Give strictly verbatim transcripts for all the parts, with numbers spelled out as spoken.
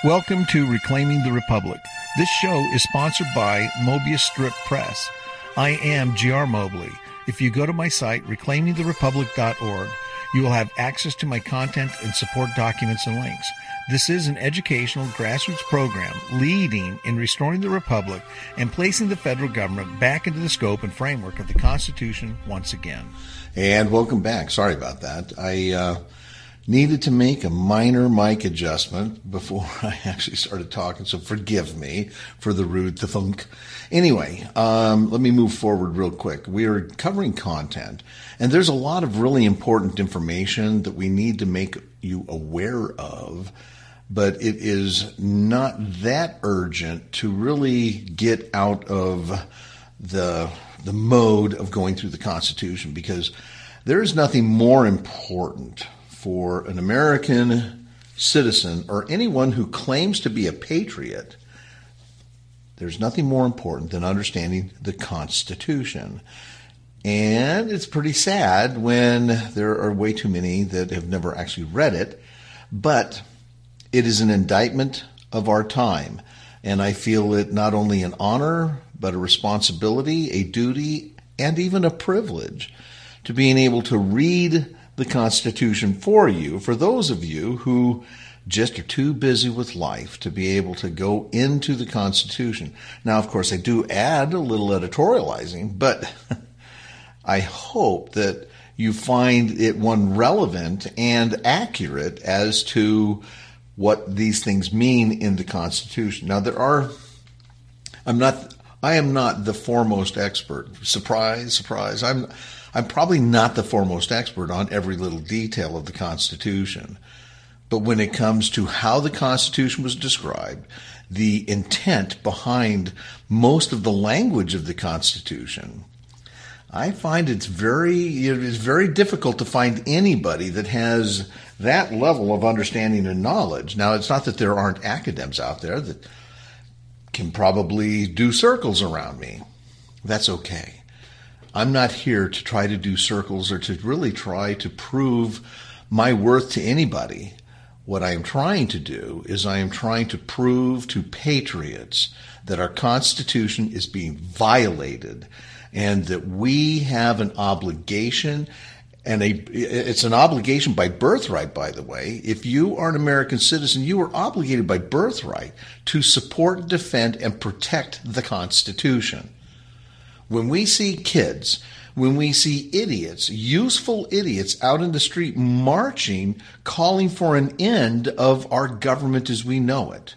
Welcome to Reclaiming the Republic. This show is sponsored by Mobius Strip Press. I am G R Mobley. If you go to my site, reclaiming the republic dot org, you will have access to my content and support documents and links. This is an educational grassroots program leading in restoring the Republic and placing the federal government back into the scope and framework of the Constitution once again. And welcome back. Sorry about that. I uh, needed to make a minor mic adjustment before I actually started talking, so forgive me for the rude thunk. Anyway, um, let me move forward real quick. We are covering content, and there's a lot of really important information that we need to make you aware of, but it is not that urgent to really get out of the the mode of going through the Constitution, because there is nothing more important for an American citizen or anyone who claims to be a patriot. There's nothing more important than understanding the Constitution. And it's pretty sad when there are way too many that have never actually read it, but it is an indictment of our time. And I feel it not only an honor, but a responsibility, a duty, and even a privilege to being able to read the Constitution for you, for those of you who just are too busy with life to be able to go into the Constitution. Now, of course, I do add a little editorializing, but I hope that you find it, one, relevant and accurate as to what these things mean in the Constitution. Now, there are, I'm not, I am not the foremost expert. Surprise, surprise. I'm, I'm probably not the foremost expert on every little detail of the Constitution. But when it comes to how the Constitution was described, the intent behind most of the language of the Constitution, I find it's very, it is very difficult to find anybody that has that level of understanding and knowledge. Now, it's not that there aren't academics out there that can probably do circles around me. That's okay. I'm not here to try to do circles or to really try to prove my worth to anybody. What I am trying to do is I am trying to prove to patriots that our Constitution is being violated and that we have an obligation, and a it's an obligation by birthright, by the way. If you are an American citizen, you are obligated by birthright to support, defend, and protect the Constitution. When we see kids, when we see idiots, useful idiots out in the street marching, calling for an end of our government as we know it,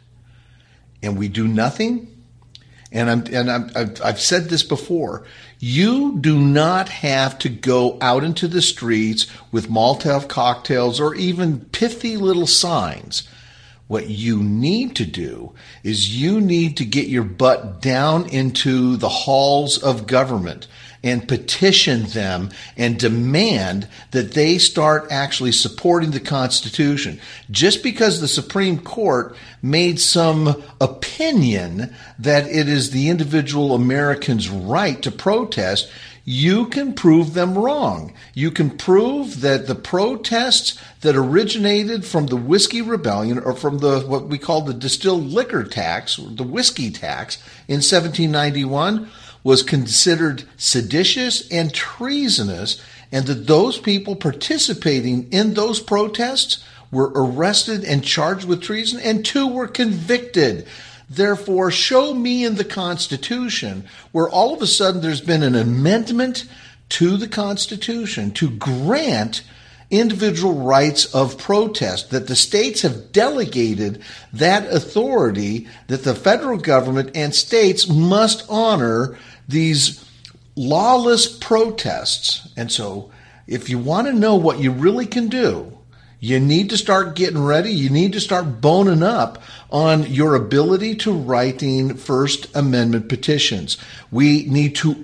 and we do nothing, and I'm and I'm, I've, I've said this before, you do not have to go out into the streets with Molotov cocktails or even pithy little signs. What you need to do is you need to get your butt down into the halls of government and petition them and demand that they start actually supporting the Constitution. Just because the Supreme Court made some opinion that it is the individual American's right to protest, you can prove them wrong. You can prove that the protests that originated from the Whiskey Rebellion, or from the what we call the distilled liquor tax, the whiskey tax in seventeen ninety-one, was considered seditious and treasonous, and that those people participating in those protests were arrested and charged with treason, and two were convicted. Therefore, show me in the Constitution where all of a sudden there's been an amendment to the Constitution to grant individual rights of protest, that the states have delegated that authority, that the federal government and states must honor these lawless protests. And so if you want to know what you really can do, you need to start getting ready. You need to start boning up on your ability to writing First Amendment petitions. We need to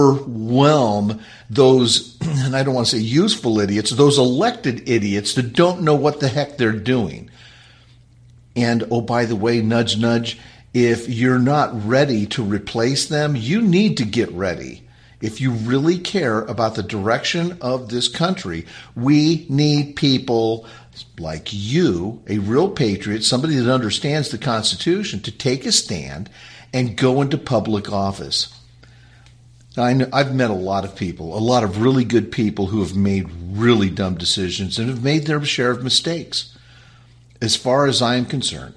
overwhelm those, and I don't want to say useful idiots, those elected idiots that don't know what the heck they're doing. And, oh, by the way, nudge, nudge, if you're not ready to replace them, you need to get ready. if you really care about the direction of this country, we need people like you, a real patriot, somebody that understands the Constitution, to take a stand and go into public office. I know, I've met a lot of people, a lot of really good people who have made really dumb decisions and have made their share of mistakes. As far as I am concerned,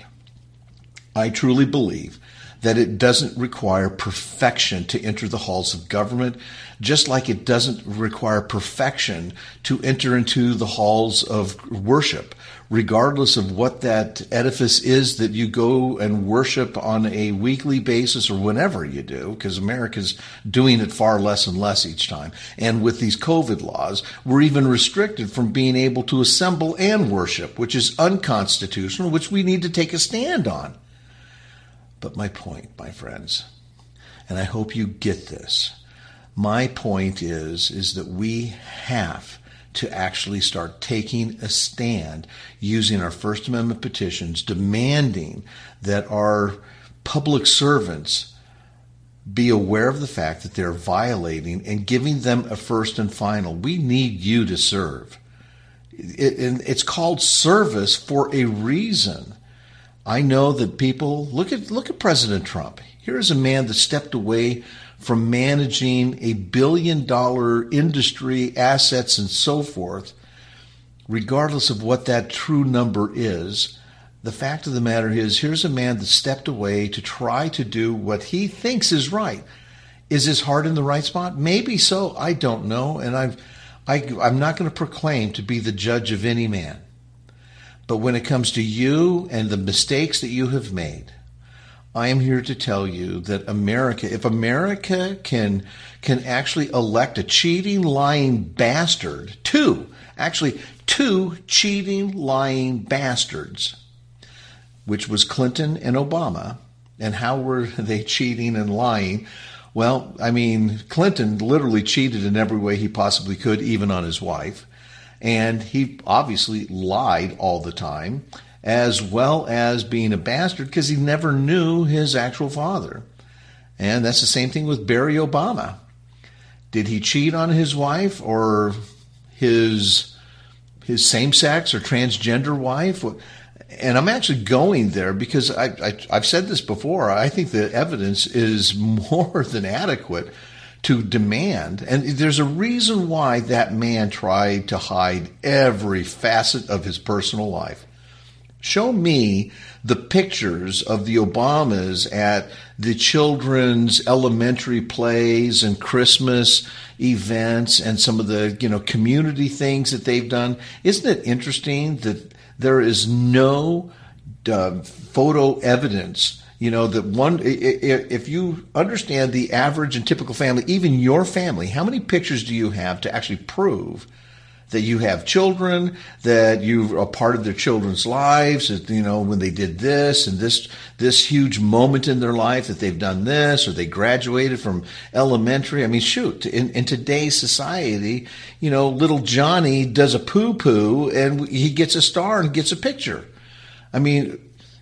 I truly believe that it doesn't require perfection to enter the halls of government, just like it doesn't require perfection to enter into the halls of worship, regardless of what that edifice is that you go and worship on a weekly basis or whenever you do, because America's doing it far less and less each time. And with these COVID laws, we're even restricted from being able to assemble and worship, which is unconstitutional, which we need to take a stand on. But my point, my friends, and I hope you get this, my point is, is that we have to actually start taking a stand using our First Amendment petitions, demanding that our public servants be aware of the fact that they're violating and giving them a first and final. We need you to serve. It, and it's called service for a reason. I know that people, look at look at President Trump. Here's a man that stepped away from managing a billion dollar industry, assets, and so forth, regardless of what that true number is. The fact of the matter is, here's a man that stepped away to try to do what he thinks is right. Is his heart in the right spot? Maybe so. I don't know. And I've, I, I'm not going to proclaim to be the judge of any man. But when it comes to you and the mistakes that you have made, I am here to tell you that America, if America can can actually elect a cheating, lying bastard, two, actually two cheating, lying bastards, which was Clinton and Obama, and how were they cheating and lying? Well, I mean, Clinton literally cheated in every way he possibly could, even on his wife. And he obviously lied all the time, as well as being a bastard because he never knew his actual father. And that's the same thing with Barry Obama. Did he cheat on his wife or his his same-sex or transgender wife? And I'm actually going there because I, I, I've said this before. I think the evidence is more than adequate to demand. And there's a reason why that man tried to hide every facet of his personal life. Show me the pictures of the Obamas at the children's elementary plays and Christmas events and some of the, you know, community things that they've done. Isn't it interesting that there is no uh, photo evidence, you know, that one, if you understand the average and typical family, even your family, how many pictures do you have to actually prove that you have children, that you're a part of their children's lives, that, you know, when they did this and this, this huge moment in their life that they've done this, or they graduated from elementary. I mean, shoot, in, in today's society, you know, little Johnny does a poo-poo and he gets a star and gets a picture. I mean,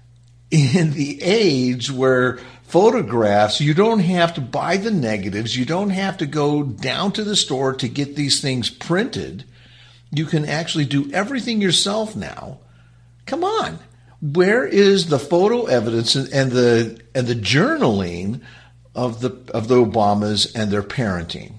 in the age where photographs, you don't have to buy the negatives, you don't have to go down to the store to get these things printed. You can actually do everything yourself now. Come on. Where is the photo evidence and, and the and the journaling of the of the Obamas and their parenting?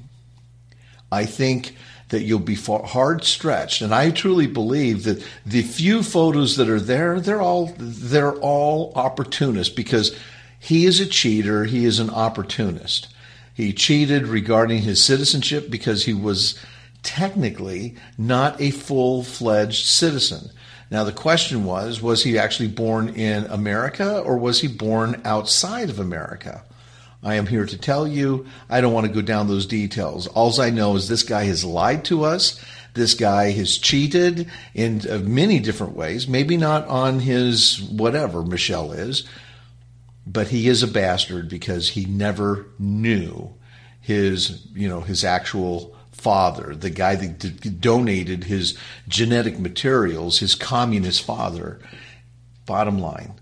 I think that you'll be hard stretched, and I truly believe that the few photos that are there, they're all they're all opportunists, because he is a cheater, he is an opportunist. He cheated regarding his citizenship because he was technically not a full-fledged citizen. Now, the question was, was he actually born in America or was he born outside of America? I am here to tell you, I don't want to go down those details. All I know is this guy has lied to us. This guy has cheated in many different ways, maybe not on his whatever Michelle is, but he is a bastard because he never knew his, you know, his actual father, the guy that d- donated his genetic materials, his communist father. Bottom line,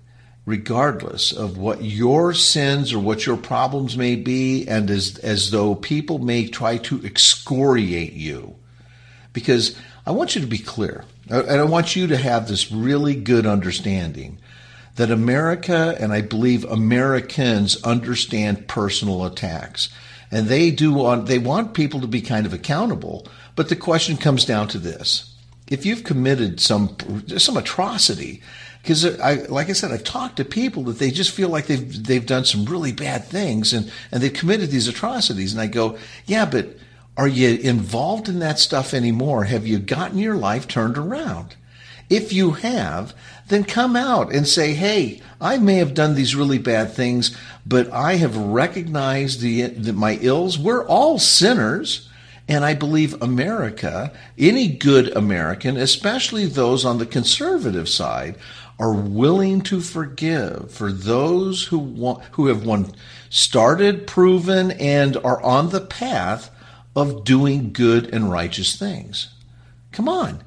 regardless of what your sins or what your problems may be, and as, as though people may try to excoriate you. Because I want you to be clear, and I want you to have this really good understanding that America, and I believe Americans, understand personal attacks. And they do want, they want people to be kind of accountable. But the question comes down to this. If you've committed some, some atrocity, because I, like I said, I've talked to people that they just feel like they've they've done some really bad things and, and they've committed these atrocities. And I go, yeah, but are you involved in that stuff anymore? Have you gotten your life turned around? If you have, then come out and say, hey, I may have done these really bad things, but I have recognized the, the my ills. We're all sinners. And I believe America, any good American, especially those on the conservative side, are willing to forgive for those who want, who have one started, proven, and are on the path of doing good and righteous things. Come on.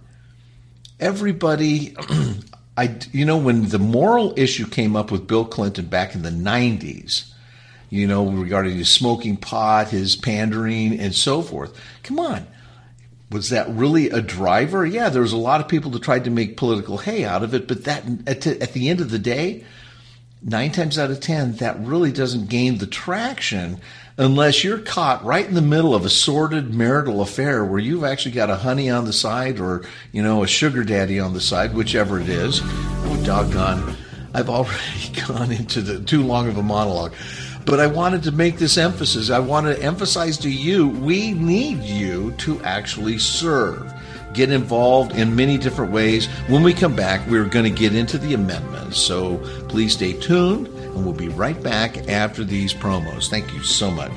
Everybody, I, you know, when the moral issue came up with Bill Clinton back in the nineties, you know, regarding his smoking pot, his pandering, and so forth. Come on. Was that really a driver? Yeah, there was a lot of people that tried to make political hay out of it, but that at, at the end of the day, nine times out of ten, that really doesn't gain the traction unless you're caught right in the middle of a sordid marital affair where you've actually got a honey on the side or, you know, a sugar daddy on the side, whichever it is. Oh, doggone. I've already gone into the too long of a monologue. But I wanted to make this emphasis. I want to emphasize to you, we need you to actually serve. Get involved in many different ways. When we come back, we're going to get into the amendments. So please stay tuned, and we'll be right back after these promos. Thank you so much.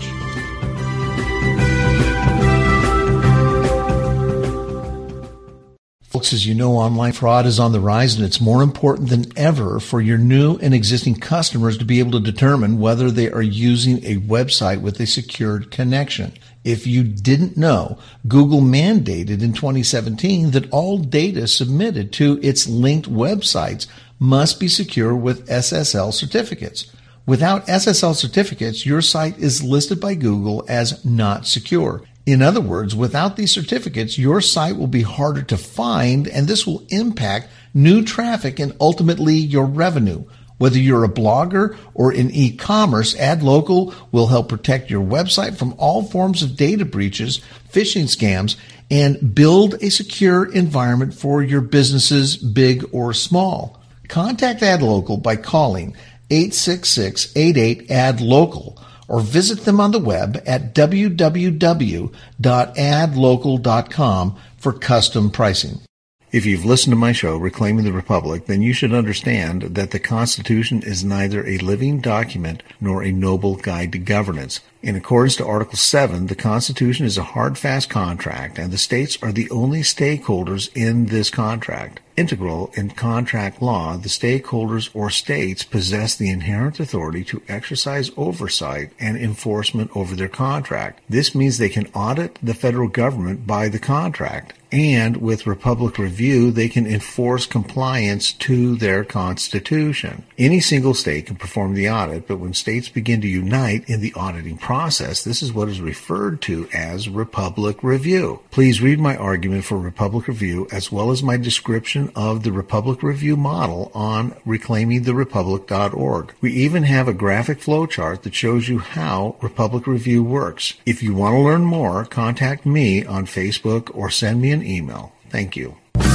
Folks, as you know, online fraud is on the rise, and it's more important than ever for your new and existing customers to be able to determine whether they are using a website with a secured connection. If you didn't know, Google mandated in twenty seventeen that all data submitted to its linked websites must be secure with S S L certificates. Without S S L certificates, your site is listed by Google as not secure. In other words, without these certificates, your site will be harder to find, and this will impact new traffic and ultimately your revenue. Whether you're a blogger or in e-commerce, AdLocal will help protect your website from all forms of data breaches, phishing scams, and build a secure environment for your businesses, big or small. Contact AdLocal by calling eight six six, eight eight, A D local or visit them on the web at w w w dot ad local dot com for custom pricing. If you've listened to my show, Reclaiming the Republic, then you should understand that the Constitution is neither a living document nor a noble guide to governance. In accordance to Article seven, the Constitution is a hard, fast contract, and the states are the only stakeholders in this contract. Integral in contract law, the stakeholders or states possess the inherent authority to exercise oversight and enforcement over their contract. This means they can audit the federal government by the contract, and with Republic Review, they can enforce compliance to their Constitution. Any single state can perform the audit, but when states begin to unite in the auditing process, this is what is referred to as Republic Review. Please read my argument for Republic Review as well as my description of the Republic Review model on reclaiming the republic dot org. We even have a graphic flowchart that shows you how Republic Review works. If you want to learn more, contact me on Facebook or send me an email. Thank you.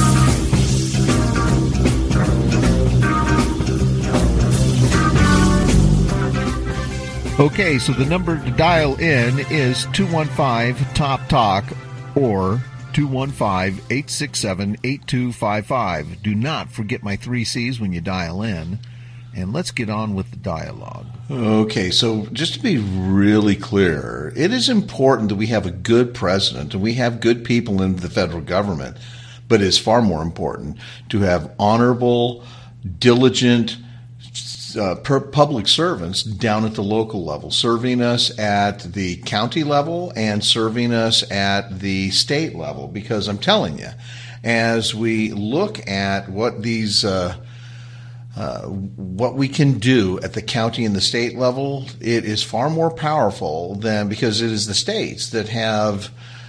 Okay, so the number to dial in is two one five, T O P, TALK or two one five, eight six seven, eight two five five. Do not forget my three C's when you dial in. And let's get on with the dialogue. Okay, so just to be really clear, it is important that we have a good president and we have good people in the federal government, but it's far more important to have honorable, diligent uh, per public servants down at the local level, serving us at the county level and serving us at the state level. Because I'm telling you, as we look at what these uh, uh, what we can do at the county and the state level, it is far more powerful than, because it is the states that have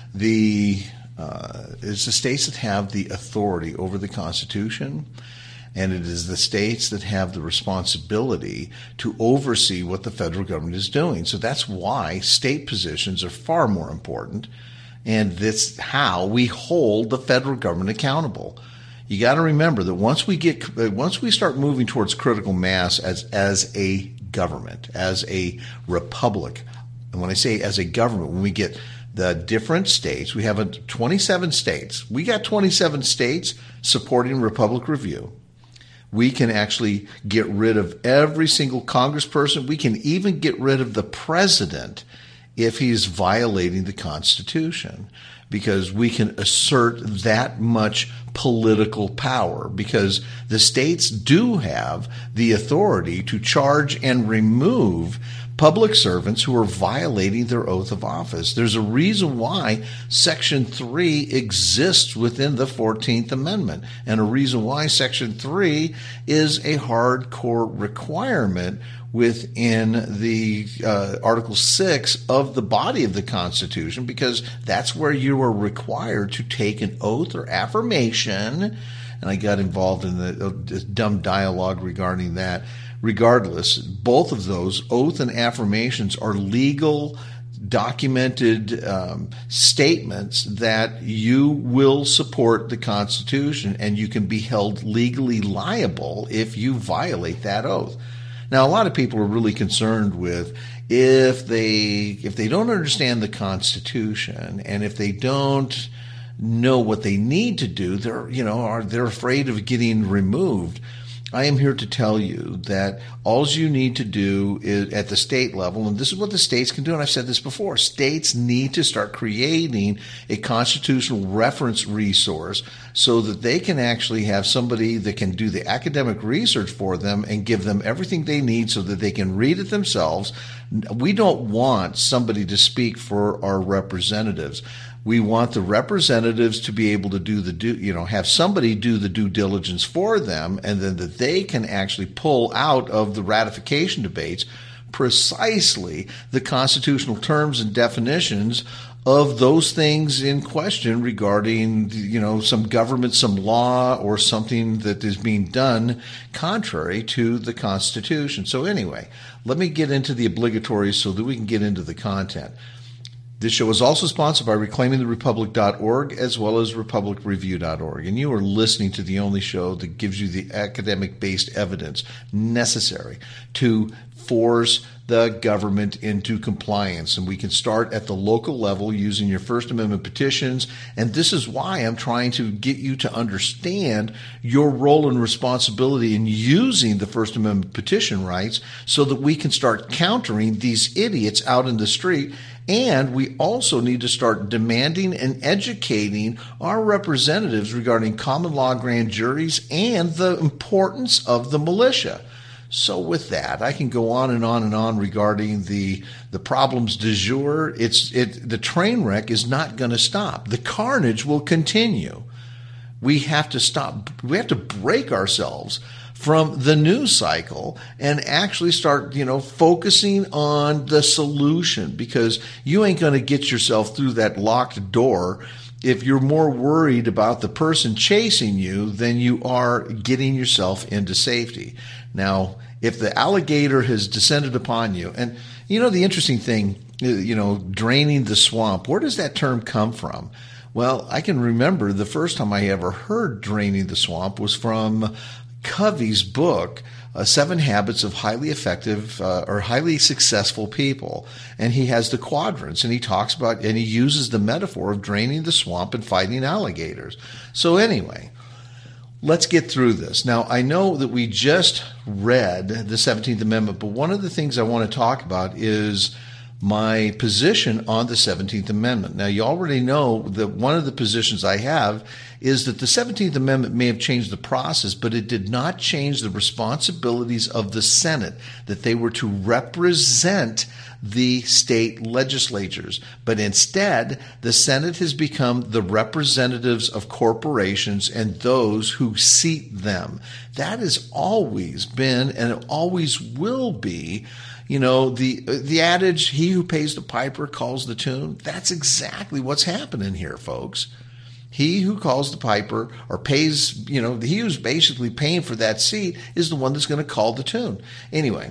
the uh, it's the states that have the authority over the Constitution. And it is the states that have the responsibility to oversee what the federal government is doing. So that's why state positions are far more important. And that's how we hold the federal government accountable. You got to remember that once we get, once we start moving towards critical mass as, as a government, as a republic, and when I say as a government, when we get the different states, we have a twenty-seven states. We got twenty-seven states supporting Republic Review. We can actually get rid of every single congressperson. We can even get rid of the president if he's violating the Constitution, because we can assert that much political power, because the states do have the authority to charge and remove public servants who are violating their oath of office. There's a reason why Section three exists within the fourteenth Amendment, and a reason why Section three is a hardcore requirement within the uh, Article six of the body of the Constitution, because that's where you are required to take an oath or affirmation. And I got involved in the uh, dumb dialogue regarding that. Regardless, both of those, oath and affirmations, are legal, documented um, statements that you will support the Constitution, and you can be held legally liable if you violate that oath. Now, a lot of people are really concerned with if they if they don't understand the Constitution, and if they don't know what they need to do, they're you know are they're afraid of getting removed. I am here to tell you that all you need to do is at the state level, and this is what the states can do, and I've said this before, states need to start creating a constitutional reference resource so that they can actually have somebody that can do the academic research for them and give them everything they need so that they can read it themselves. We don't want somebody to speak for our representatives. We want the representatives to be able to do the due, you know, have somebody do the due diligence for them, and then that they can actually pull out of the ratification debates precisely the constitutional terms and definitions of those things in question regarding, you know, some government, some law, or something that is being done contrary to the Constitution. So anyway, let me get into the obligatories so that we can get into the content. This show is also sponsored by reclaiming the republic dot org as well as republic review dot org. And you are listening to the only show that gives you the academic-based evidence necessary to force the government into compliance. And we can start at the local level using your First Amendment petitions. And this is why I'm trying to get you to understand your role and responsibility in using the First Amendment petition rights so that we can start countering these idiots out in the street. And we also need to start demanding and educating our representatives regarding common law grand juries and the importance of the militia. So with that, I can go on and on and on regarding the the problems du jour. It's it the train wreck is not going to stop. The carnage will continue. We have to stop. We have to break ourselves from the news cycle and actually start, you know, focusing on the solution, because you ain't going to get yourself through that locked door if you're more worried about the person chasing you than you are getting yourself into safety. Now, if the alligator has descended upon you, and you know, the interesting thing, you know, draining the swamp, where does that term come from? Well, I can remember the first time I ever heard draining the swamp was from Covey's book, uh, Seven Habits of Highly Effective uh, or Highly Successful People. And he has the quadrants, and he talks about, and he uses the metaphor of draining the swamp and fighting alligators. So anyway, let's get through this. Now, I know that we just read the seventeenth Amendment, but one of the things I want to talk about is my position on the seventeenth Amendment. Now, you already know that one of the positions I have is that the seventeenth Amendment may have changed the process, but it did not change the responsibilities of the Senate, that they were to represent the state legislatures. But instead, the Senate has become the representatives of corporations and those who seat them. That has always been, and it always will be, you know, the the adage, he who pays the piper calls the tune. That's exactly what's happening here, folks. He who calls the piper or pays, you know, he who's basically paying for that seat is the one that's going to call the tune. Anyway,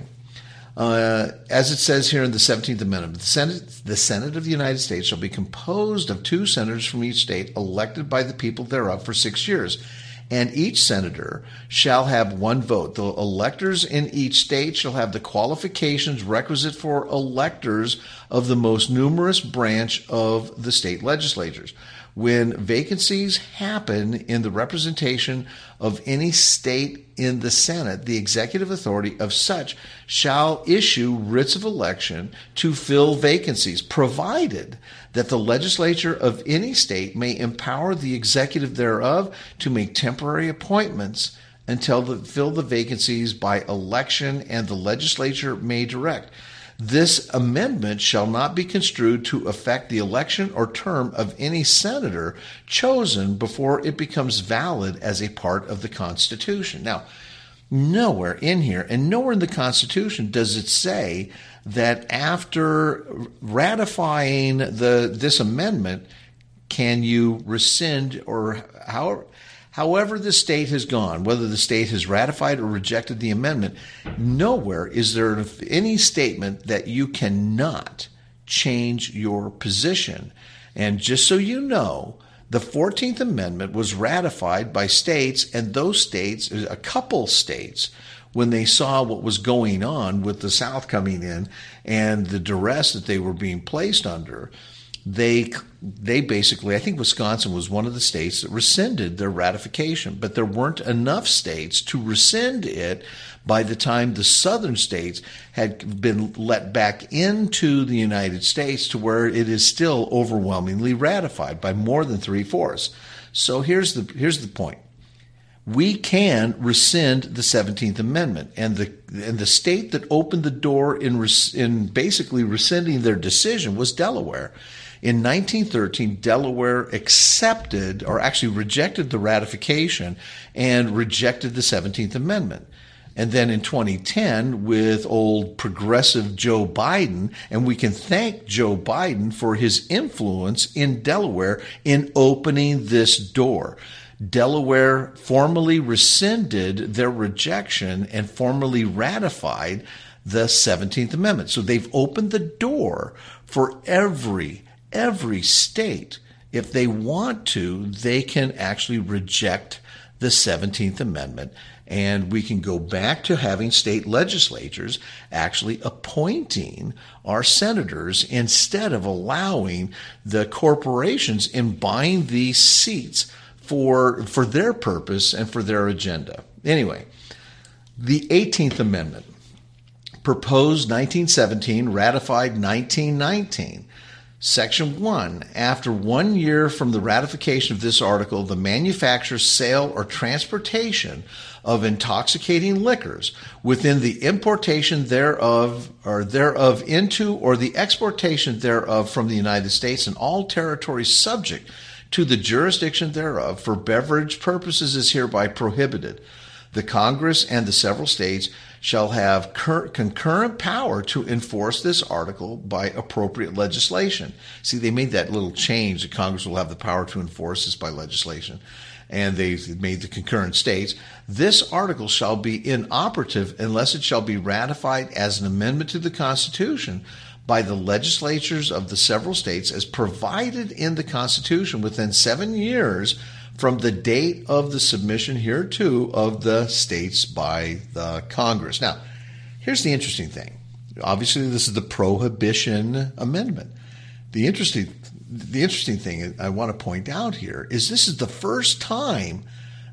uh, as it says here in the seventeenth Amendment, the Senate, the Senate of the United States shall be composed of two senators from each state, elected by the people thereof for six years. And each senator shall have one vote. The electors in each state shall have the qualifications requisite for electors of the most numerous branch of the state legislatures. When vacancies happen in the representation of any state in the Senate, the executive authority of such shall issue writs of election to fill vacancies, provided that the legislature of any state may empower the executive thereof to make temporary appointments until the, fill the vacancies by election, and the legislature may direct. This amendment shall not be construed to affect the election or term of any senator chosen before it becomes valid as a part of the Constitution. Now, nowhere in here and nowhere in the Constitution does it say that after ratifying the this amendment, can you rescind, or however, however the state has gone, whether the state has ratified or rejected the amendment, nowhere is there any statement that you cannot change your position. And just so you know, the fourteenth Amendment was ratified by states, and those states, a couple states, when they saw what was going on with the South coming in and the duress that they were being placed under, they they basically, I think Wisconsin was one of the states that rescinded their ratification, but there weren't enough states to rescind it by the time the southern states had been let back into the United States, to where it is still overwhelmingly ratified by more than three-fourths. So here's the here's the point. We can rescind the seventeenth Amendment, and the and the state that opened the door in res, in basically rescinding their decision was Delaware. In nineteen thirteen, Delaware accepted, or actually rejected, the ratification and rejected the seventeenth Amendment. And then in twenty ten, with old progressive Joe Biden, and we can thank Joe Biden for his influence in Delaware in opening this door. Delaware formally rescinded their rejection and formally ratified the seventeenth Amendment. So they've opened the door for every, every state, if they want to, they can actually reject the seventeenth Amendment, and we can go back to having state legislatures actually appointing our senators instead of allowing the corporations in buying these seats for for their purpose and for their agenda. Anyway, the eighteenth Amendment, proposed nineteen seventeen, ratified nineteen nineteen. Section one, after one year from the ratification of this article, the manufacture, sale, or transportation of intoxicating liquors within the importation thereof or thereof into or the exportation thereof from the United States and all territories subject to the jurisdiction thereof for beverage purposes is hereby prohibited. The Congress and the several states shall have cur- concurrent power to enforce this article by appropriate legislation. See, they made that little change that Congress will have the power to enforce this by legislation, and they made the concurrent states. This article shall be inoperative unless it shall be ratified as an amendment to the Constitution by the legislatures of the several states as provided in the Constitution within seven years from the date of the submission hereto of the states by the Congress. Now, here's the interesting thing. Obviously, this is the Prohibition Amendment. The interesting, the interesting thing I want to point out here is this is the first time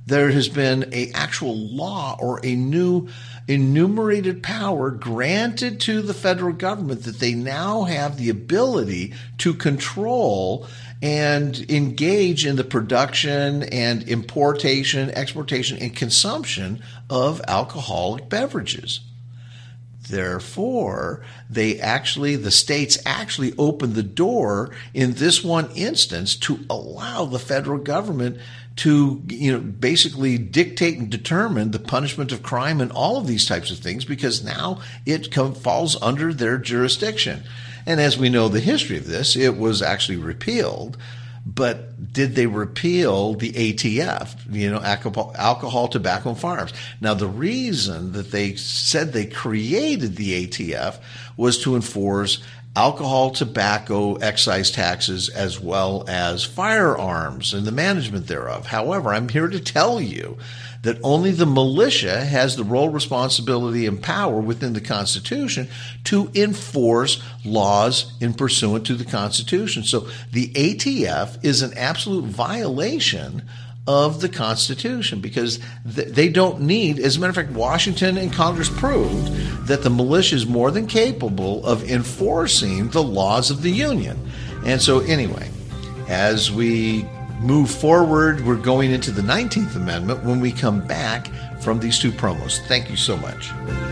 there has been a actual law or a new enumerated power granted to the federal government that they now have the ability to control and engage in the production and importation, exportation, and consumption of alcoholic beverages. Therefore, they actually, the states actually opened the door in this one instance to allow the federal government to, you know, basically dictate and determine the punishment of crime and all of these types of things, because now it come, falls under their jurisdiction. And as we know the history of this, it was actually repealed. But did they repeal the A T F, you know, alcohol, alcohol, tobacco, and firearms? Now, the reason that they said they created the A T F was to enforce alcohol, tobacco, excise taxes, as well as firearms and the management thereof. However, I'm here to tell you that only the militia has the role, responsibility, and power within the Constitution to enforce laws in pursuant to the Constitution. So the A T F is an absolute violation of the Constitution, because they don't need, as a matter of fact, Washington and Congress proved that the militia is more than capable of enforcing the laws of the Union. And so anyway, as we move forward, we're going into the nineteenth Amendment when we come back from these two promos. Thank you so much.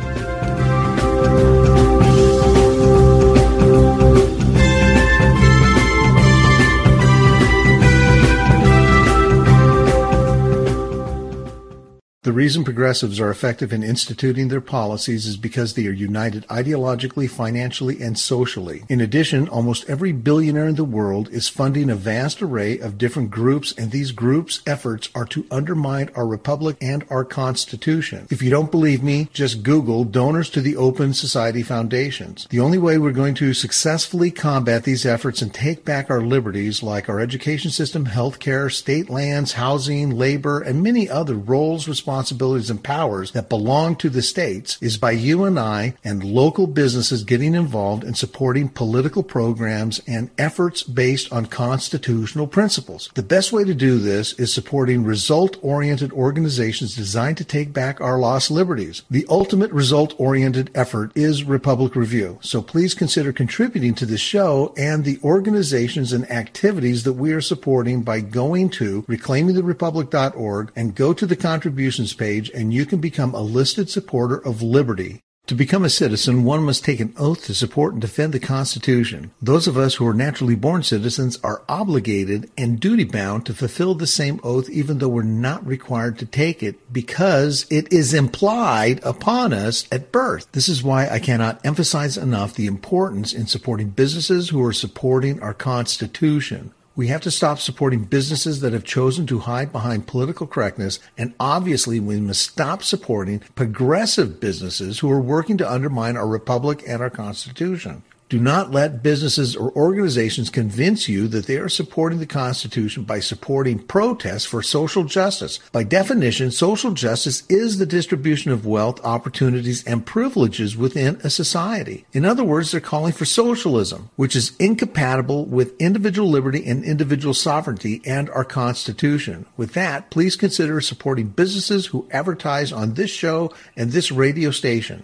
The reason progressives are effective in instituting their policies is because they are united ideologically, financially, and socially. In addition, almost every billionaire in the world is funding a vast array of different groups, and these groups' efforts are to undermine our republic and our Constitution. If you don't believe me, just Google donors to the Open Society Foundations. The only way we're going to successfully combat these efforts and take back our liberties, like our education system, healthcare, state lands, housing, labor, and many other roles, responsibilities, responsibilities and powers that belong to the states, is by you and I and local businesses getting involved in supporting political programs and efforts based on constitutional principles. The best way to do this is supporting result-oriented organizations designed to take back our lost liberties. The ultimate result-oriented effort is Republic Review, so please consider contributing to this show and the organizations and activities that we are supporting by going to reclaiming the republic dot org and go to the contributions page, and you can become a listed supporter of liberty. To become a citizen, one must take an oath to support and defend the Constitution. Those of us who are naturally born citizens are obligated and duty-bound to fulfill the same oath, even though we're not required to take it, because it is implied upon us at birth. This is why I cannot emphasize enough the importance in supporting businesses who are supporting our Constitution. We have to stop supporting businesses that have chosen to hide behind political correctness, and obviously we must stop supporting progressive businesses who are working to undermine our republic and our Constitution. Do not let businesses or organizations convince you that they are supporting the Constitution by supporting protests for social justice. By definition, social justice is the distribution of wealth, opportunities, and privileges within a society. In other words, they're calling for socialism, which is incompatible with individual liberty and individual sovereignty and our Constitution. With that, please consider supporting businesses who advertise on this show and this radio station.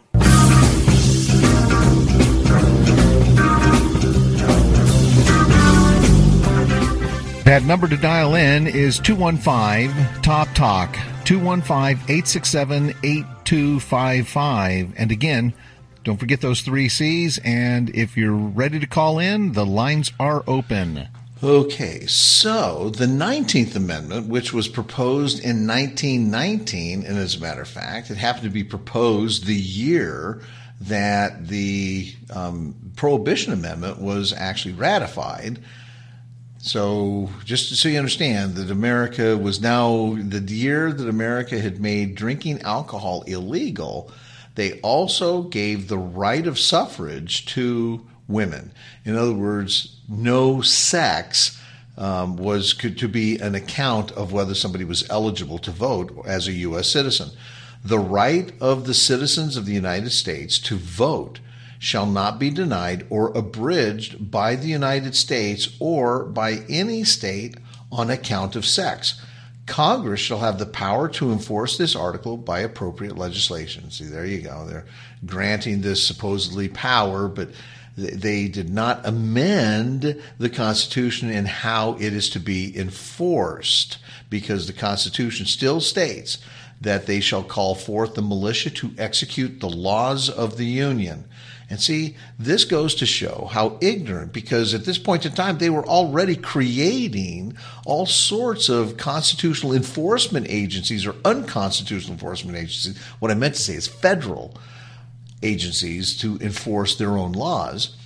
That number to dial in is two one five, T O P, TALK, two one five, eight six seven, eight two five five. And again, don't forget those three C's, and if you're ready to call in, the lines are open. Okay, so the nineteenth Amendment, which was proposed in nineteen nineteen, and as a matter of fact, it happened to be proposed the year that the um, Prohibition Amendment was actually ratified. So just so you understand that America was now, the year that America had made drinking alcohol illegal, they also gave the right of suffrage to women. In other words, no sex um, was could, to be an account of whether somebody was eligible to vote as a U S citizen. The right of the citizens of the United States to vote shall not be denied or abridged by the United States or by any state on account of sex. Congress shall have the power to enforce this article by appropriate legislation. See, there you go. They're granting this supposedly power, but they did not amend the Constitution in how it is to be enforced, because the Constitution still states that they shall call forth the militia to execute the laws of the Union. And see, this goes to show how ignorant, because at this point in time, they were already creating all sorts of constitutional enforcement agencies or unconstitutional enforcement agencies. What I meant to say is federal agencies to enforce their own laws.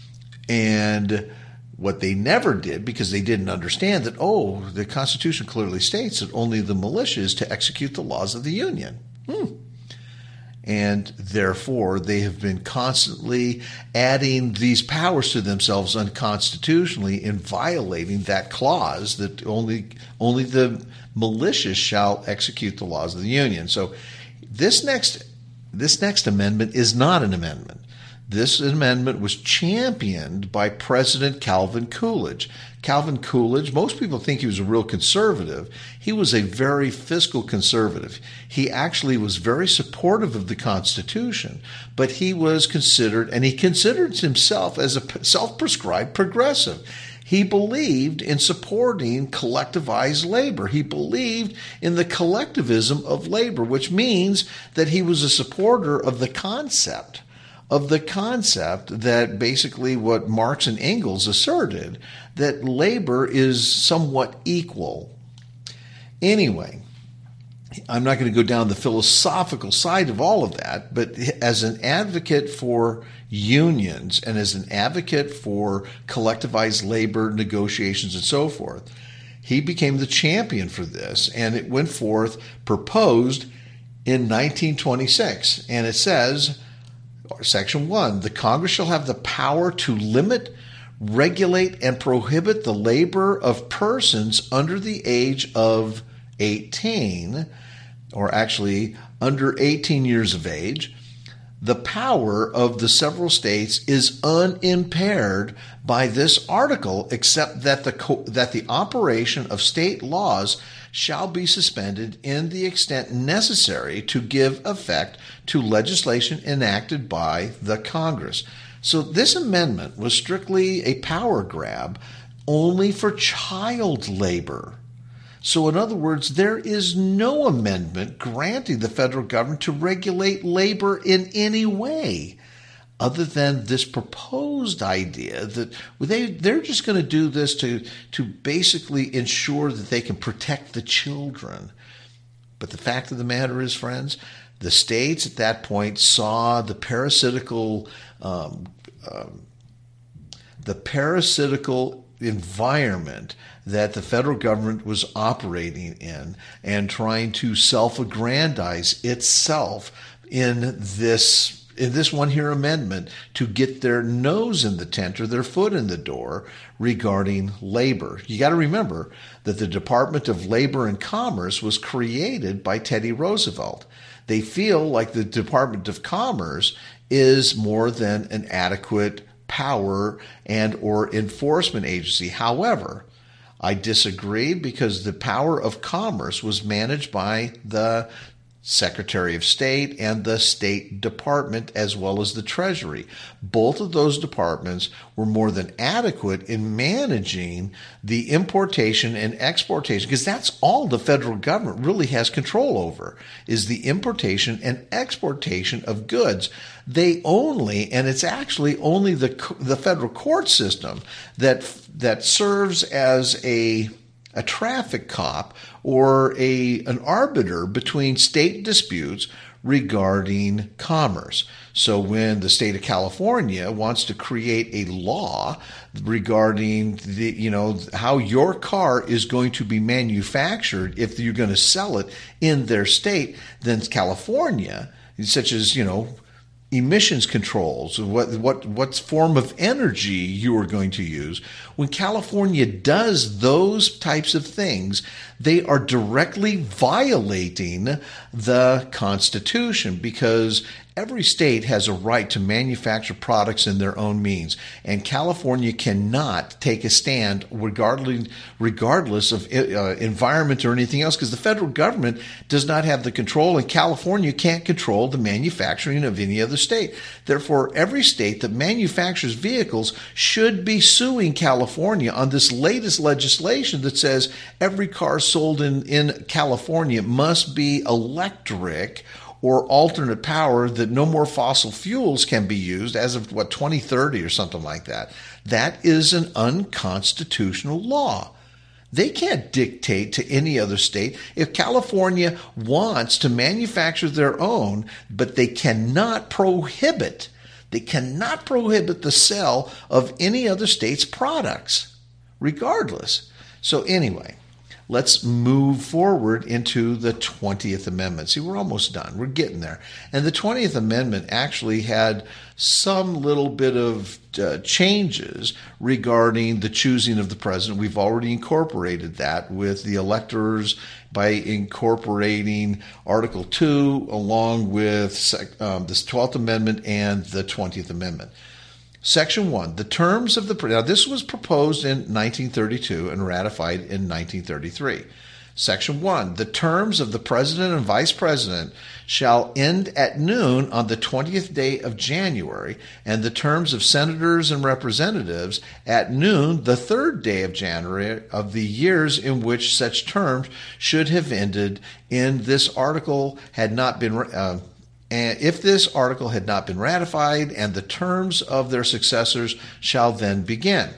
And what they never did, because they didn't understand that, oh, the Constitution clearly states that only the militia is to execute the laws of the Union. Hmm. And therefore, they have been constantly adding these powers to themselves unconstitutionally in violating that clause that only only the militia shall execute the laws of the Union. So this next this next amendment is not an amendment. This amendment was championed by President Calvin Coolidge. Calvin Coolidge, most people think he was a real conservative. He was a very fiscal conservative. He actually was very supportive of the Constitution, but he was considered, and he considered himself as a self-prescribed progressive. He believed in supporting collectivized labor. He believed in the collectivism of labor, which means that he was a supporter of the concept of the concept that basically what Marx and Engels asserted, that labor is somewhat equal. Anyway, I'm not going to go down the philosophical side of all of that, but as an advocate for unions and as an advocate for collectivized labor negotiations and so forth, he became the champion for this, and it went forth proposed in nineteen twenty-six, and it says, Section one, the Congress shall have the power to limit, regulate, and prohibit the labor of persons under the age of eighteen, or actually under eighteen years of age. The power of the several states is unimpaired by this article, except that the co- that the operation of state laws shall be suspended in the extent necessary to give effect to legislation enacted by the Congress. So this amendment was strictly a power grab only for child labor. So in other words, there is no amendment granting the federal government to regulate labor in any way, other than this proposed idea that they, they're just going to do this to, to basically ensure that they can protect the children. But the fact of the matter is, friends, the states at that point saw the parasitical, um, um, the parasitical environment that the federal government was operating in and trying to self-aggrandize itself in this in this one here amendment to get their nose in the tent or their foot in the door regarding labor. You got to remember that the Department of Labor and Commerce was created by Teddy Roosevelt. They feel like the Department of Commerce is more than an adequate power and or enforcement agency. However, I disagree, because the power of commerce was managed by the Secretary of State and the State Department, as well as the Treasury. Both of those departments were more than adequate in managing the importation and exportation, because that's all the federal government really has control over, is the importation and exportation of goods. They only, and it's actually only the the federal court system that that serves as a a traffic cop or a an arbiter between state disputes regarding commerce. So when the state of California wants to create a law regarding the, you know, how your car is going to be manufactured if you're going to sell it in their state, then California, such as, you know, emissions controls, what what what form of energy you are going to use. When California does those types of things, they are directly violating the Constitution, because Every state has a right to manufacture products in their own means, and California cannot take a stand regardless, regardless of uh, environment or anything else, because the federal government does not have the control, and California can't control the manufacturing of any other state. Therefore, every state that manufactures vehicles should be suing California on this latest legislation that says every car sold in, in California must be electric or alternate power, that no more fossil fuels can be used as of, what, twenty thirty or something like that. That is an unconstitutional law. They can't dictate to any other state. If California wants to manufacture their own, but they cannot prohibit, they cannot prohibit the sale of any other state's products, regardless. So anyway, let's move forward into the twentieth Amendment. See, we're almost done. We're getting there. And the twentieth Amendment actually had some little bit of uh, changes regarding the choosing of the president. We've already incorporated that with the electors by incorporating Article two along with um, this twelfth Amendment and the twentieth Amendment. Section one, the terms of the, now this was proposed in nineteen thirty-two and ratified in nineteen thirty-three. Section one, the terms of the president and vice president shall end at noon on the twentieth day of January, and the terms of senators and representatives at noon the third day of January of the years in which such terms should have ended in this article had not been uh, And if this article had not been ratified, and the terms of their successors shall then begin.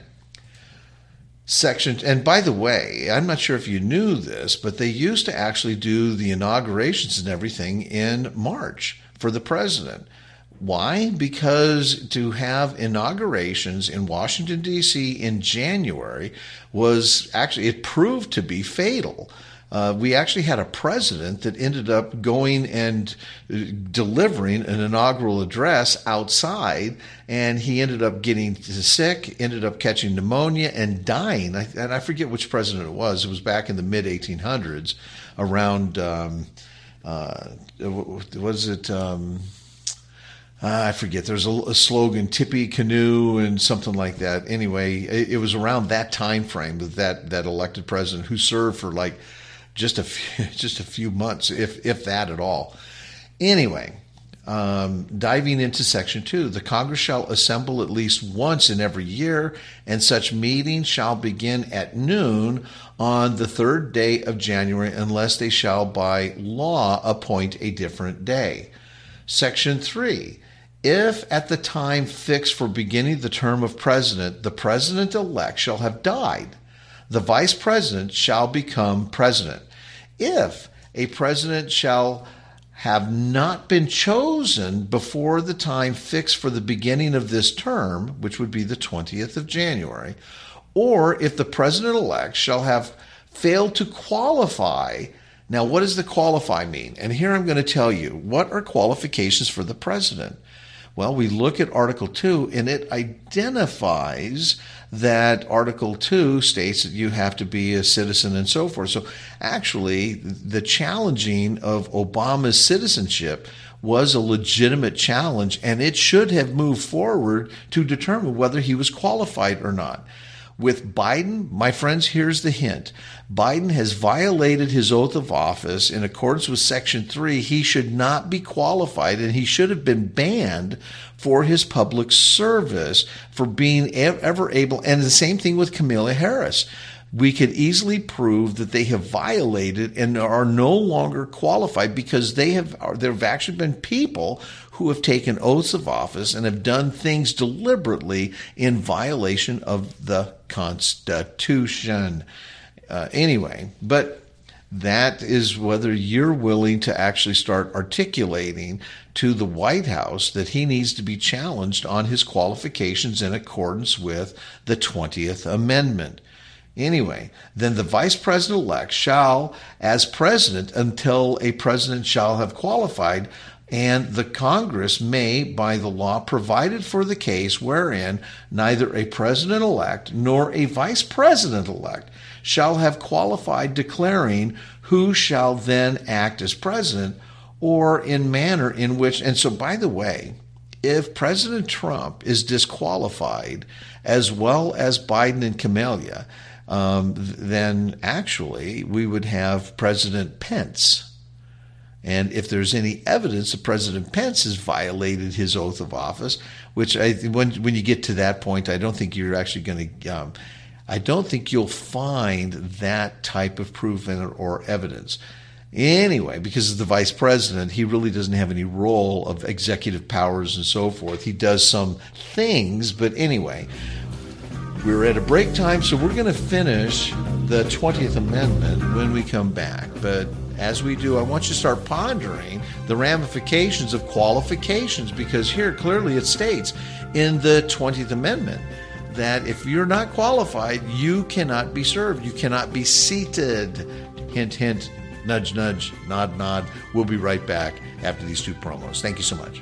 Section, and by the way, I'm not sure if you knew this, but they used to actually do the inaugurations and everything in March for the president. Why? Because to have inaugurations in Washington, D C in January was actually, it proved to be fatal. Uh, we actually had a president that ended up going and delivering an inaugural address outside, and he ended up getting sick, ended up catching pneumonia, and dying. I, and I forget which president it was. It was back in the mid eighteen hundreds, around, um, uh, was it... Um, Uh, I forget. There's a, a slogan, Tippecanoe and something like that. Anyway, it, it was around that time frame that, that that elected president, who served for like just a few, just a few months, if if that at all. Anyway, um, diving into Section two, the Congress shall assemble at least once in every year, and such meeting shall begin at noon on the third day of January, unless they shall by law appoint a different day. Section three. If at the time fixed for beginning the term of president, the president-elect shall have died, the vice president shall become president. If a president shall have not been chosen before the time fixed for the beginning of this term, which would be the twentieth of January, or if the president-elect shall have failed to qualify. Now, what does the qualify mean? And here I'm going to tell you, what are qualifications for the president? Well, we look at Article two, and it identifies that Article two states that you have to be a citizen and so forth. So actually, the challenging of Obama's citizenship was a legitimate challenge, and it should have moved forward to determine whether he was qualified or not. With Biden, my friends, here's the hint. Biden has violated his oath of office. In accordance with Section three, he should not be qualified, and he should have been banned for his public service for being ever able. And the same thing with Kamala Harris. We could easily prove that they have violated and are no longer qualified, because they have, there have actually been people who have taken oaths of office and have done things deliberately in violation of the Constitution. Uh, anyway, but that is whether you're willing to actually start articulating to the White House that he needs to be challenged on his qualifications in accordance with the twentieth Amendment. Anyway, then the vice president-elect shall, as president, until a president shall have qualified, and the Congress may, by the law provided for the case wherein neither a president-elect nor a vice president-elect shall have qualified, declaring who shall then act as president, or in manner in which, and so by the way, if President Trump is disqualified as well as Biden and Camellia, um, then actually we would have President Pence. And if there's any evidence that President Pence has violated his oath of office, which I, when when you get to that point, I don't think you're actually going to, um, I don't think you'll find that type of proof or evidence. Anyway, because as the vice president, he really doesn't have any role of executive powers and so forth. He does some things, but anyway, we're at a break time, so we're going to finish the twentieth Amendment when we come back. But as we do, I want you to start pondering the ramifications of qualifications, because here clearly it states in the twentieth Amendment that if you're not qualified, you cannot be served. You cannot be seated. Hint, hint, nudge, nudge, nod, nod. We'll be right back after these two promos. Thank you so much.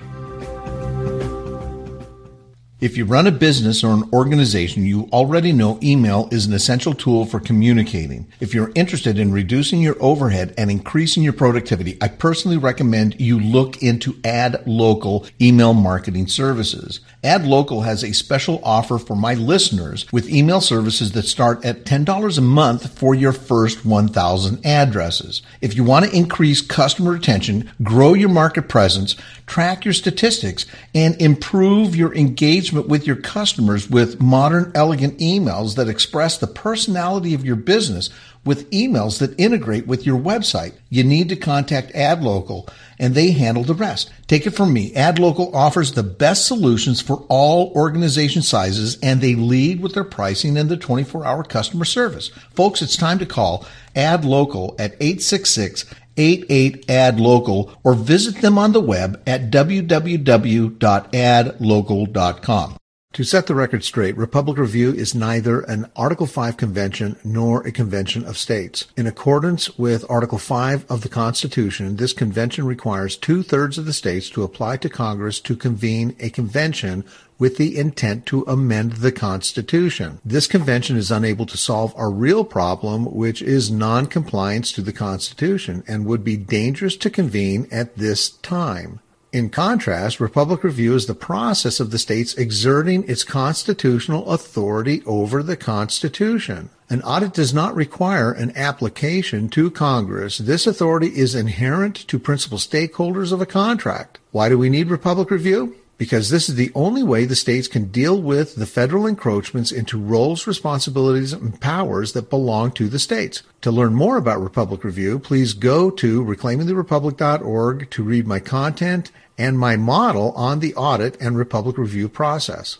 If you run a business or an organization, you already know email is an essential tool for communicating. If you're interested in reducing your overhead and increasing your productivity, I personally recommend you look into AdLocal email marketing services. AdLocal has a special offer for my listeners with email services that start at ten dollars a month for your first one thousand addresses. If you want to increase customer retention, grow your market presence, track your statistics, and improve your engagement with your customers with modern, elegant emails that express the personality of your business with emails that integrate with your website, you need to contact AdLocal, and they handle the rest. Take it from me. AdLocal offers the best solutions for all organization sizes, and they lead with their pricing and their twenty-four hour customer service. Folks, it's time to call AdLocal at eight six six, eight eight, A D local or visit them on the web at w w w dot ad local dot com. To set the record straight, Republic Review is neither an Article five convention nor a convention of states. In accordance with Article five of the Constitution, this convention requires two-thirds of the states to apply to Congress to convene a convention with the intent to amend the Constitution. This convention is unable to solve our real problem, which is non-compliance to the Constitution, and would be dangerous to convene at this time. In contrast, Republic Review is the process of the states exerting its constitutional authority over the Constitution. An audit does not require an application to Congress. This authority is inherent to principal stakeholders of a contract. Why do we need Republic Review? Because this is the only way the states can deal with the federal encroachments into roles, responsibilities, and powers that belong to the states. To learn more about Republic Review, please go to reclaiming the republic dot org to read my content and my model on the audit and Republic Review process.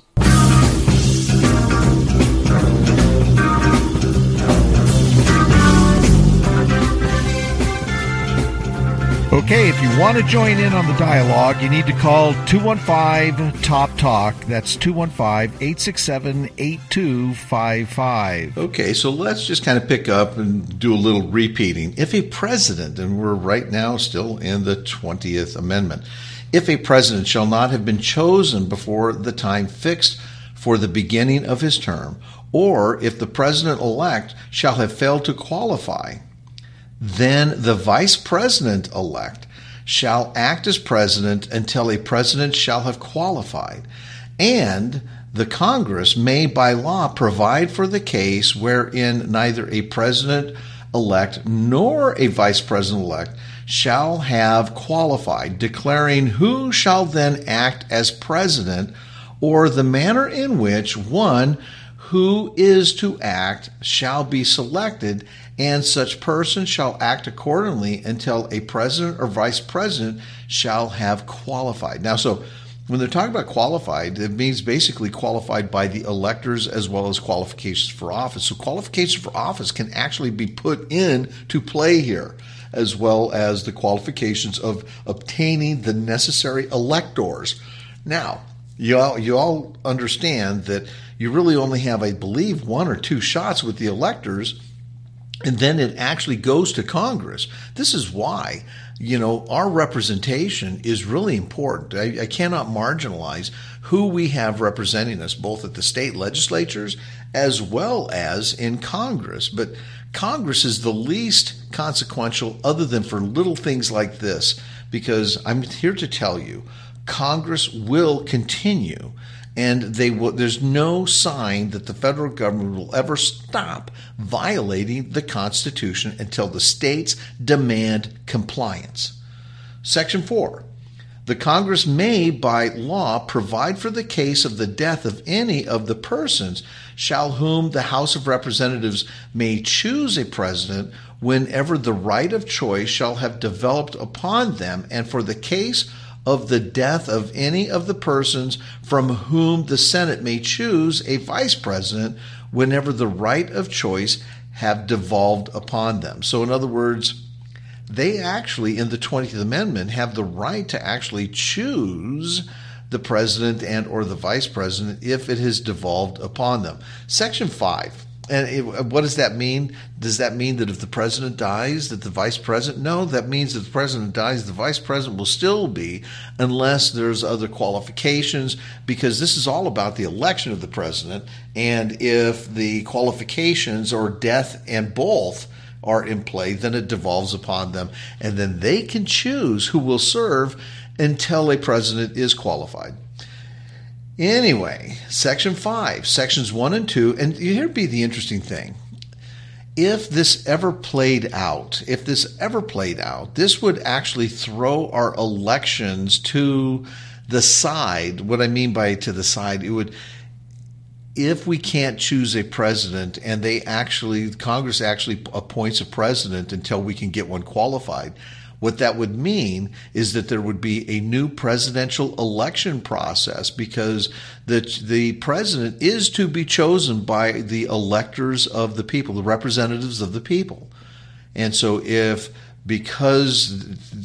Okay, if you want to join in on the dialogue, you need to call two one five, T O P, TALK. That's two one five, eight six seven, eight two five five. Okay, so let's just kind of pick up and do a little repeating. If a president, and we're right now still in the twentieth Amendment, if a president shall not have been chosen before the time fixed for the beginning of his term, or if the president-elect shall have failed to qualify, then the vice president-elect shall act as president until a president shall have qualified, and the Congress may by law provide for the case wherein neither a president-elect nor a vice president-elect shall have qualified, declaring who shall then act as president, or the manner in which one who is to act shall be selected, and such person shall act accordingly until a president or vice president shall have qualified. Now, so when they're talking about qualified, it means basically qualified by the electors as well as qualifications for office. So qualifications for office can actually be put in to play here, as well as the qualifications of obtaining the necessary electors. Now, you all, you all understand that you really only have, I believe, one or two shots with the electors, and then it actually goes to Congress. This is why, you know, our representation is really important. I, I cannot marginalize who we have representing us, both at the state legislatures as well as in Congress. But Congress is the least consequential other than for little things like this. because I'm here to tell you, Congress will continue, and they will. There's no sign that the federal government will ever stop violating the Constitution until the states demand compliance. Section four. The Congress may, by law, provide for the case of the death of any of the persons shall whom the House of Representatives may choose a president whenever the right of choice shall have developed upon them, and for the case of the death of any of the persons from whom the Senate may choose a vice president whenever the right of choice have devolved upon them. So in other words, they actually, in the twentieth Amendment, have the right to actually choose the president and or the vice president if it has devolved upon them. Section five. And it, what does that mean? Does that mean that if the president dies, that the vice president? No, that means if the president dies, the vice president will still be, unless there's other qualifications, because this is all about the election of the president. And if the qualifications or death and both are in play, then it devolves upon them. And then they can choose who will serve until a president is qualified. Anyway, Section five, Sections one and two, and here'd be the interesting thing. If this ever played out, if this ever played out, this would actually throw our elections to the side. What I mean by to the side, it would, if we can't choose a president and they actually, Congress actually appoints a president until we can get one qualified, what that would mean is that there would be a new presidential election process, because the the president is to be chosen by the electors of the people, the representatives of the people. And so if, because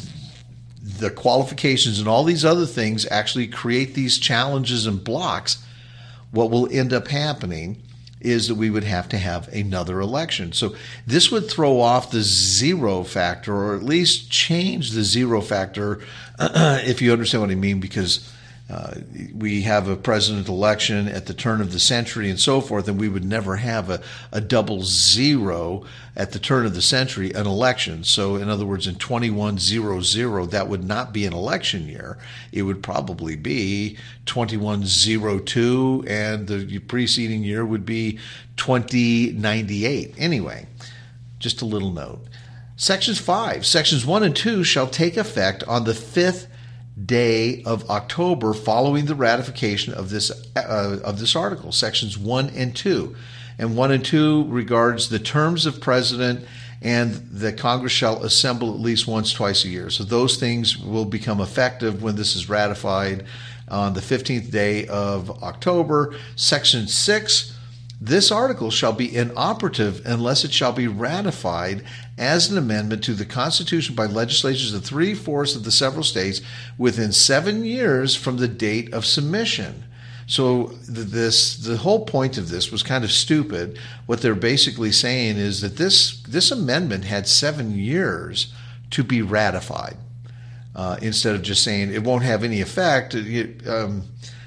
the qualifications and all these other things actually create these challenges and blocks, what will end up happening is that we would have to have another election. So this would throw off the zero factor, or at least change the zero factor, if you understand what I mean, because uh, we have a president election at the turn of the century and so forth, and we would never have a, a double zero at the turn of the century, an election. So in other words, in twenty-one hundred, that would not be an election year. It would probably be twenty-one oh two, and the preceding year would be twenty ninety-eight. Anyway, just a little note. Sections five, Sections one and two shall take effect on the fifth day of October following the ratification of this uh, of this article, Sections one and two. And one and two regards the terms of president, and the Congress shall assemble at least once, twice a year. So those things will become effective when this is ratified on the fifteenth day of October. Section six, this article shall be inoperative unless it shall be ratified as an amendment to the Constitution by legislatures of three-fourths of the several states within seven years from the date of submission. So this, the whole point of this was kind of stupid. What they're basically saying is that this this amendment had seven years to be ratified, uh, instead of just saying it won't have any effect. It, um,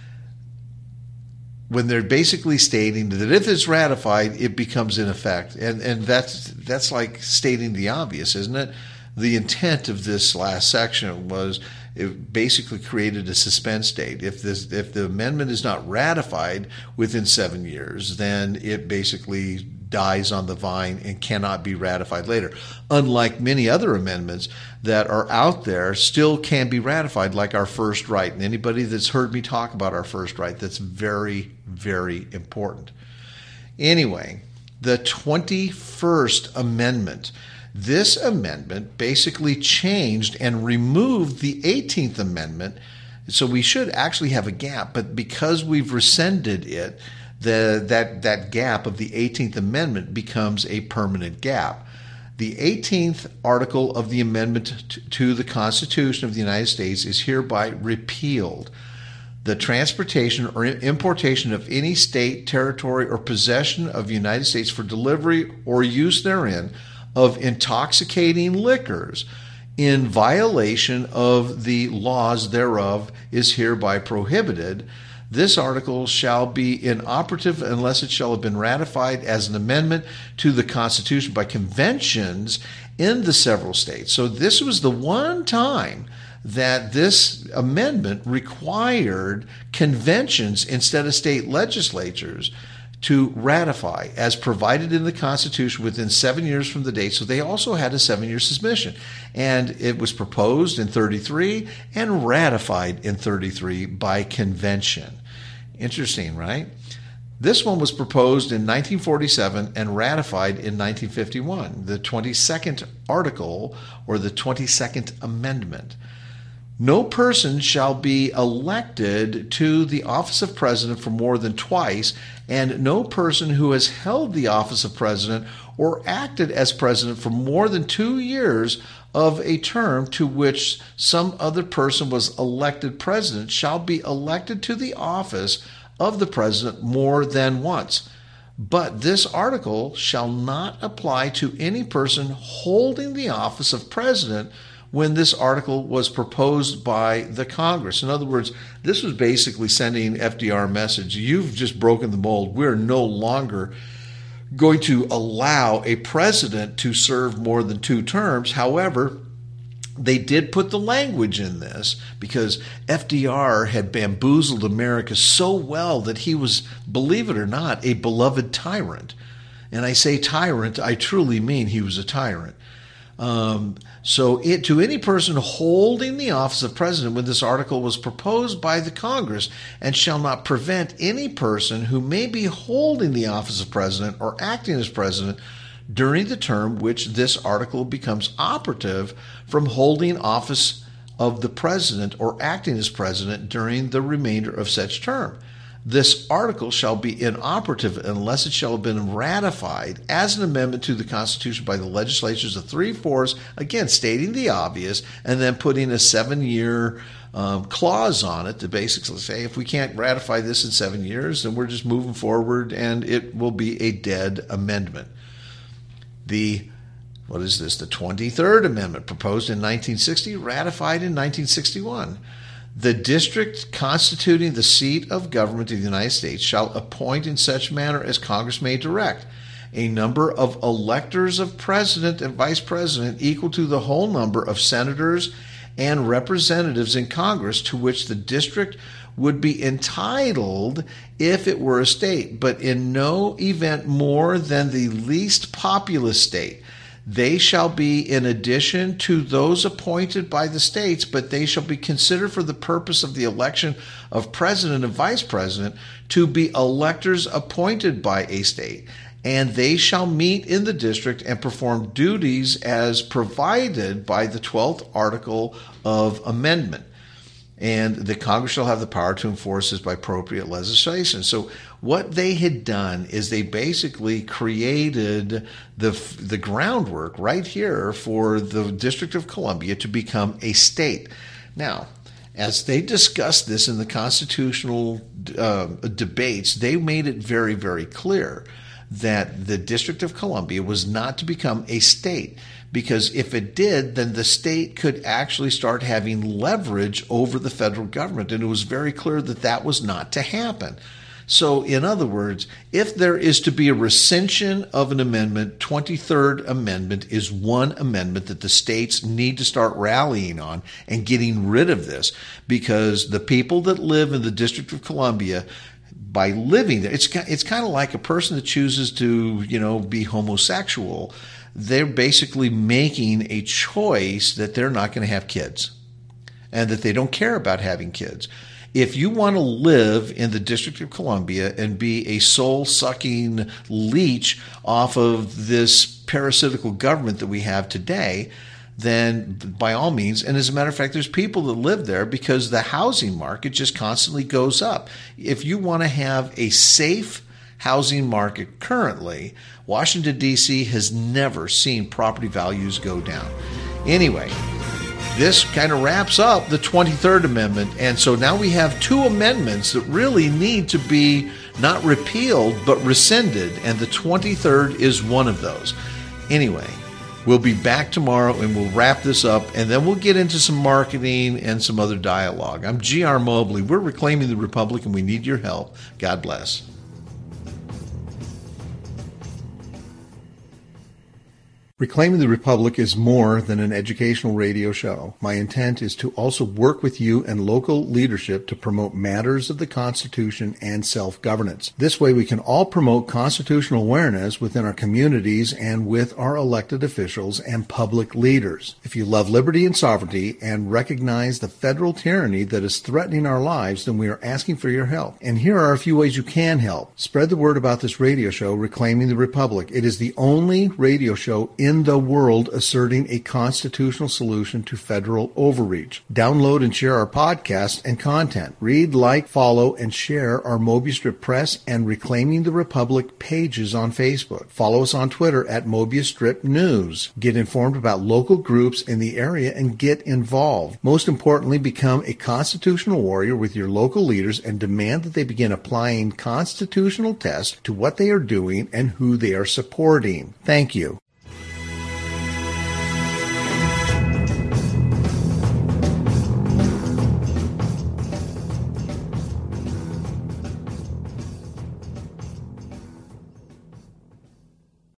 when they're basically stating that if it's ratified, it becomes in effect, and and that's that's like stating the obvious, isn't it? The intent of this last section was, it basically created a suspense date. If this, if the amendment is not ratified within seven years, then it basically dies on the vine and cannot be ratified later. Unlike many other amendments that are out there, still can be ratified, like our first right. And anybody that's heard me talk about our first right, that's very, very important. Anyway, the twenty-first Amendment. This amendment basically changed and removed the eighteenth Amendment, so we should actually have a gap, but because we've rescinded it, the, that, that gap of the eighteenth Amendment becomes a permanent gap. The eighteenth article of the amendment to, to the Constitution of the United States is hereby repealed. The transportation or importation of any state, territory, or possession of the United States for delivery or use therein of intoxicating liquors in violation of the laws thereof is hereby prohibited. This article shall be inoperative unless it shall have been ratified as an amendment to the Constitution by conventions in the several states. So this was the one time that this amendment required conventions instead of state legislatures to ratify as provided in the Constitution within seven years from the date. So they also had a seven-year suspension. And it was proposed in thirty-three and ratified in thirty-three by convention. Interesting, right? This one was proposed in nineteen forty-seven and ratified in nineteen fifty-one, the twenty-second article or the twenty-second amendment. No person shall be elected to the office of president for more than twice, and no person who has held the office of president or acted as president for more than two years of a term to which some other person was elected president shall be elected to the office of the president more than once. But this article shall not apply to any person holding the office of president when this article was proposed by the Congress. In other words, this was basically sending F D R a message: you've just broken the mold. We're no longer going to allow a president to serve more than two terms. However, they did put the language in this because F D R had bamboozled America so well that he was, believe it or not, a beloved tyrant. And I say tyrant, I truly mean he was a tyrant. Um, so it, to any person holding the office of president when this article was proposed by the Congress, and shall not prevent any person who may be holding the office of president or acting as president during the term which this article becomes operative from holding office of the president or acting as president during the remainder of such term. This article shall be inoperative unless it shall have been ratified as an amendment to the Constitution by the legislatures of three-fourths, again, stating the obvious, and then putting a seven-year um, clause on it to basically say, if we can't ratify this in seven years, then we're just moving forward, and it will be a dead amendment. The, what is this, the twenty-third Amendment, proposed in nineteen sixty, ratified in nineteen sixty-one. The district constituting the seat of government of the United States shall appoint in such manner as Congress may direct a number of electors of president and vice president equal to the whole number of senators and representatives in Congress to which the district would be entitled if it were a state, but in no event more than the least populous state. They shall be in addition to those appointed by the states, but they shall be considered for the purpose of the election of president and vice president to be electors appointed by a state. And they shall meet in the district and perform duties as provided by the twelfth article of amendment. And the Congress shall have the power to enforce this by appropriate legislation. So what they had done is they basically created the the groundwork right here for the District of Columbia to become a state. Now, as they discussed this in the constitutional uh, debates, they made it very, very clear that the District of Columbia was not to become a state, because if it did, then the state could actually start having leverage over the federal government, and it was very clear that that was not to happen. So, in other words, if there is to be a rescission of an amendment, twenty-third Amendment is one amendment that the states need to start rallying on and getting rid of this, because the people that live in the District of Columbia, by living there, it's it's kind of like a person that chooses to, you know, be homosexual. They're basically making a choice that they're not going to have kids and that they don't care about having kids. If you want to live in the District of Columbia and be a soul-sucking leech off of this parasitical government that we have today, then by all means, and as a matter of fact, there's people that live there because the housing market just constantly goes up. If you want to have a safe housing market currently, Washington, D C has never seen property values go down. Anyway, this kind of wraps up the twenty-third Amendment, and so now we have two amendments that really need to be not repealed but rescinded, and the twenty-third is one of those. Anyway, we'll be back tomorrow and we'll wrap this up, and then we'll get into some marketing and some other dialogue. I'm G R Mobley. We're Reclaiming the Republic, and we need your help. God bless. Reclaiming the Republic is more than an educational radio show. My intent is to also work with you and local leadership to promote matters of the Constitution and self-governance. This way we can all promote constitutional awareness within our communities and with our elected officials and public leaders. If you love liberty and sovereignty and recognize the federal tyranny that is threatening our lives, then we are asking for your help. And here are a few ways you can help. Spread the word about this radio show, Reclaiming the Republic. It is the only radio show in in the world asserting a constitutional solution to federal overreach. Download and share our podcast and content. Read, like, follow, and share our Mobius Strip Press and Reclaiming the Republic pages on Facebook. Follow us on Twitter at Mobius Strip News. Get informed about local groups in the area and get involved. Most importantly, become a constitutional warrior with your local leaders and demand that they begin applying constitutional tests to what they are doing and who they are supporting. Thank you.